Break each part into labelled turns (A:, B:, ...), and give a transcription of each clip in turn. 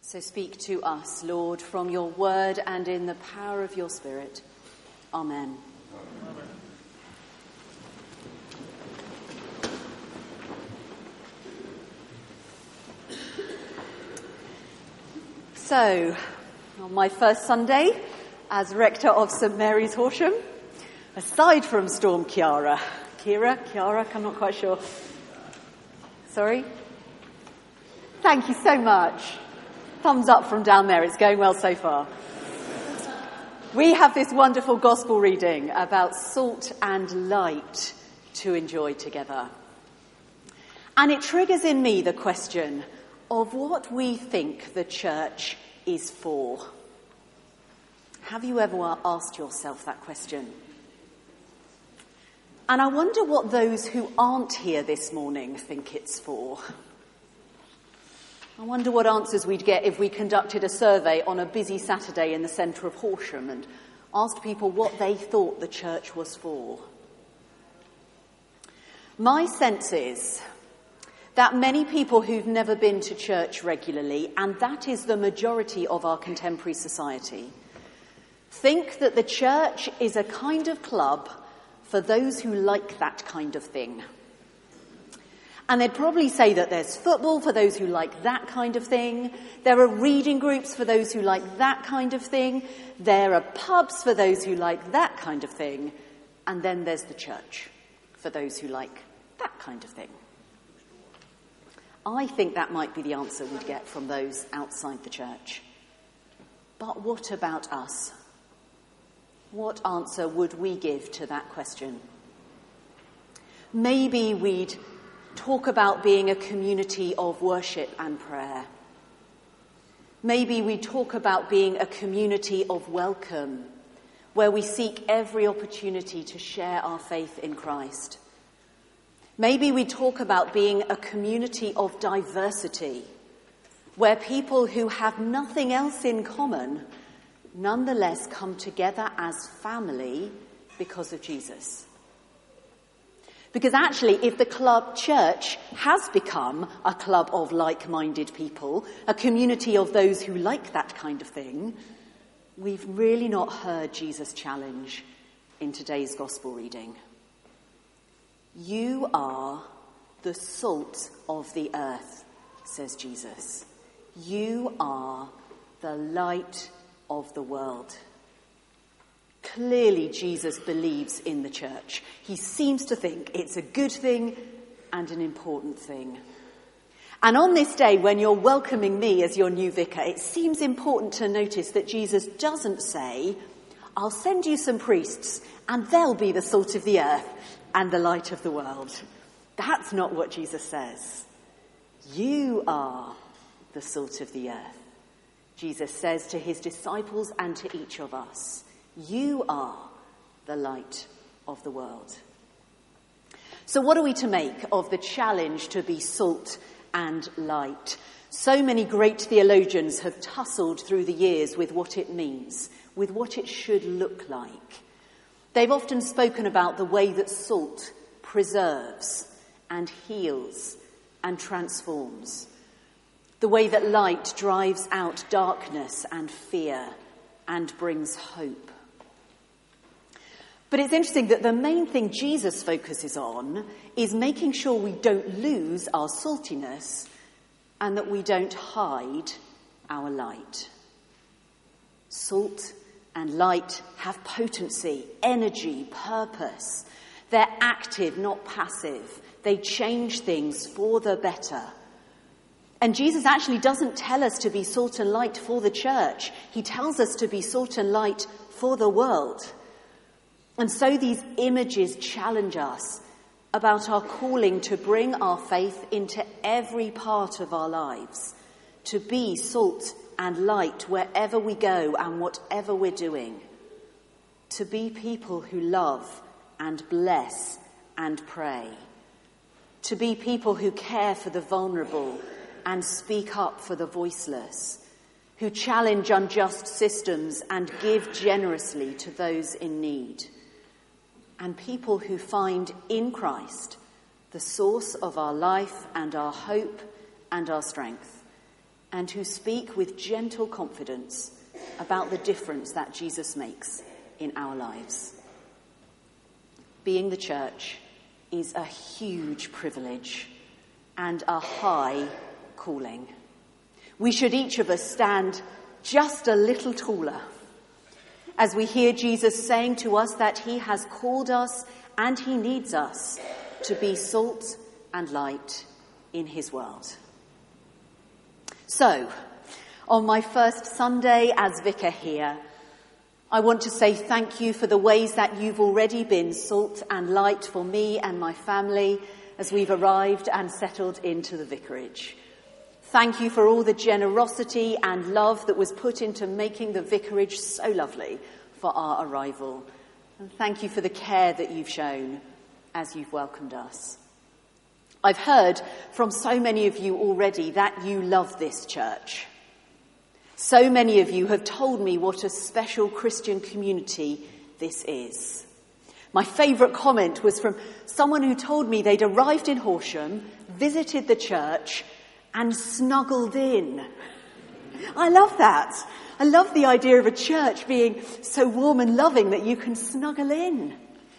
A: So speak to us, Lord, from your word and in the power of your Spirit. Amen. Amen. So, on my first Sunday as rector of St Mary's Horsham, aside from Storm Kiara, I'm not quite sure. Sorry? Thank you so much. Thumbs up from down there. It's going well so far. We have this wonderful gospel reading about salt and light to enjoy together. And it triggers in me the question of what we think the church is for. Have you ever asked yourself that question? And I wonder what those who aren't here this morning think it's for. I wonder what answers we'd get if we conducted a survey on a busy Saturday in the centre of Horsham and asked people what they thought the church was for. My sense is that many people who've never been to church regularly, and that is the majority of our contemporary society, think that the church is a kind of club for those who like that kind of thing. And they'd probably say that there's football for those who like that kind of thing. There are reading groups for those who like that kind of thing. There are pubs for those who like that kind of thing. And then there's the church for those who like that kind of thing. I think that might be the answer we'd get from those outside the church. But what about us? What answer would we give to that question? Maybe we'd talk about being a community of worship and prayer. Maybe we talk about being a community of welcome, where we seek every opportunity to share our faith in Christ. Maybe we talk about being a community of diversity, where people who have nothing else in common nonetheless come together as family because of Jesus. Because actually, if the club church has become a club of like-minded people, a community of those who like that kind of thing, we've really not heard Jesus' challenge in today's gospel reading. You are the salt of the earth, says Jesus. You are the light of the world. Clearly, Jesus believes in the church. He seems to think it's a good thing and an important thing. And on this day, when you're welcoming me as your new vicar, it seems important to notice that Jesus doesn't say, I'll send you some priests and they'll be the salt of the earth and the light of the world. That's not what Jesus says. You are the salt of the earth. Jesus says to his disciples and to each of us, you are the light of the world. So what are we to make of the challenge to be salt and light? So many great theologians have tussled through the years with what it means, with what it should look like. They've often spoken about the way that salt preserves and heals and transforms, the way that light drives out darkness and fear and brings hope. But it's interesting that the main thing Jesus focuses on is making sure we don't lose our saltiness and that we don't hide our light. Salt and light have potency, energy, purpose. They're active, not passive. They change things for the better. And Jesus actually doesn't tell us to be salt and light for the church. He tells us to be salt and light for the world. And so these images challenge us about our calling to bring our faith into every part of our lives, to be salt and light wherever we go and whatever we're doing, to be people who love and bless and pray, to be people who care for the vulnerable and speak up for the voiceless, who challenge unjust systems and give generously to those in need, and people who find in Christ the source of our life and our hope and our strength, and who speak with gentle confidence about the difference that Jesus makes in our lives. Being the church is a huge privilege and a high calling. We should each of us stand just a little taller as we hear Jesus saying to us that he has called us and he needs us to be salt and light in his world. So, on my first Sunday as vicar here, I want to say thank you for the ways that you've already been salt and light for me and my family as we've arrived and settled into the vicarage. Thank you for all the generosity and love that was put into making the vicarage so lovely for our arrival. And thank you for the care that you've shown as you've welcomed us. I've heard from so many of you already that you love this church. So many of you have told me what a special Christian community this is. My favourite comment was from someone who told me they'd arrived in Horsham, visited the church, and snuggled in. I love that. I love the idea of a church being so warm and loving that you can snuggle in.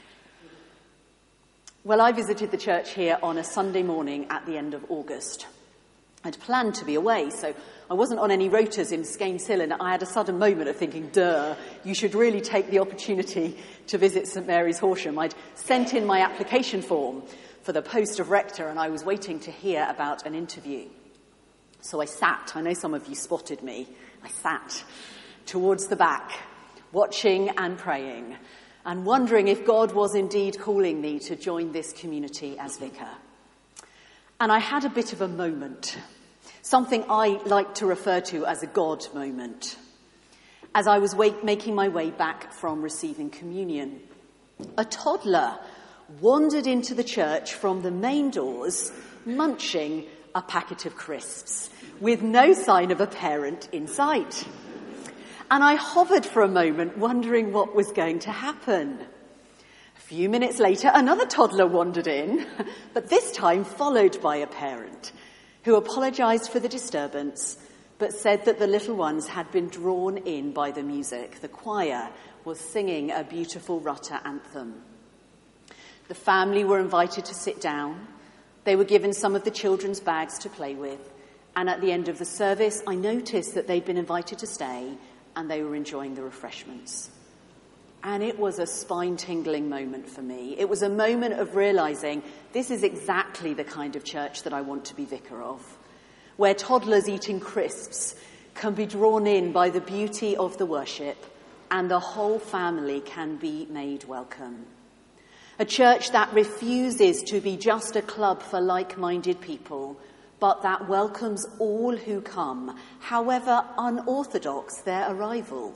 A: Well, I visited the church here on a Sunday morning at the end of August. I'd planned to be away, so I wasn't on any rotas in Skeins Hill, and I had a sudden moment of thinking, you should really take the opportunity to visit St Mary's Horsham. I'd sent in my application form for the post of rector, and I was waiting to hear about an interview. So I sat, I know some of you spotted me, I sat towards the back, watching and praying, and wondering if God was indeed calling me to join this community as vicar. And I had a bit of a moment, something I like to refer to as a God moment, as I was making my way back from receiving communion. A toddler wandered into the church from the main doors, munching a packet of crisps, with no sign of a parent in sight. And I hovered for a moment, wondering what was going to happen. A few minutes later, another toddler wandered in, but this time followed by a parent, who apologised for the disturbance, but said that the little ones had been drawn in by the music. The choir was singing a beautiful Rutter anthem. The family were invited to sit down. They were given some of the children's bags to play with, and at the end of the service, I noticed that they'd been invited to stay, and they were enjoying the refreshments. And it was a spine-tingling moment for me. It was a moment of realising this is exactly the kind of church that I want to be vicar of, where toddlers eating crisps can be drawn in by the beauty of the worship, and the whole family can be made welcome. A church that refuses to be just a club for like-minded people, but that welcomes all who come, however unorthodox their arrival.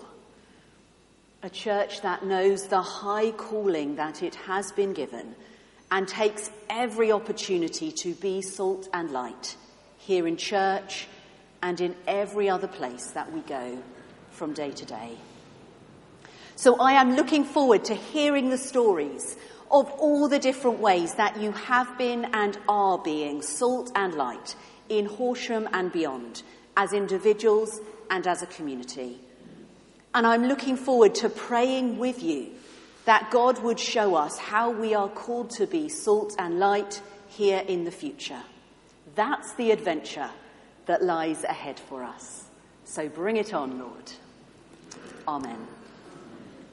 A: A church that knows the high calling that it has been given and takes every opportunity to be salt and light here in church and in every other place that we go from day to day. So I am looking forward to hearing the stories of all the different ways that you have been and are being salt and light in Horsham and beyond, as individuals and as a community. And I'm looking forward to praying with you that God would show us how we are called to be salt and light here in the future. That's the adventure that lies ahead for us. So bring it on, Lord. Amen.